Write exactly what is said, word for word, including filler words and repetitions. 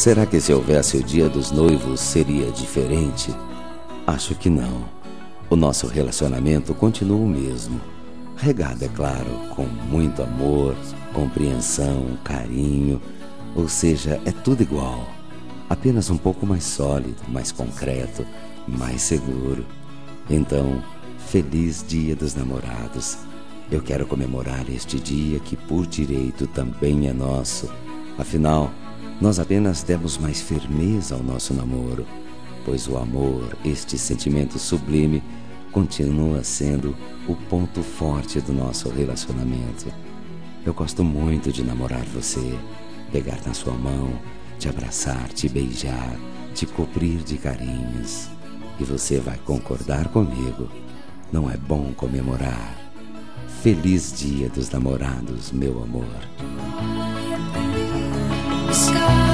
Será que se houvesse o Dia dos Noivos seria diferente? Acho que não. O nosso relacionamento continua o mesmo. Regado, é claro, com muito amor, compreensão, carinho. Ou seja, é tudo igual. Apenas um pouco mais sólido, mais concreto, mais seguro. Então, feliz Dia dos Namorados. Eu quero comemorar este dia que por direito também é nosso. Afinal, nós apenas demos mais firmeza ao nosso namoro, pois o amor, este sentimento sublime, continua sendo o ponto forte do nosso relacionamento. Eu gosto muito de namorar você, pegar na sua mão, te abraçar, te beijar, te cobrir de carinhos. E você vai concordar comigo, não é bom comemorar? Feliz Dia dos Namorados, meu amor. Sky.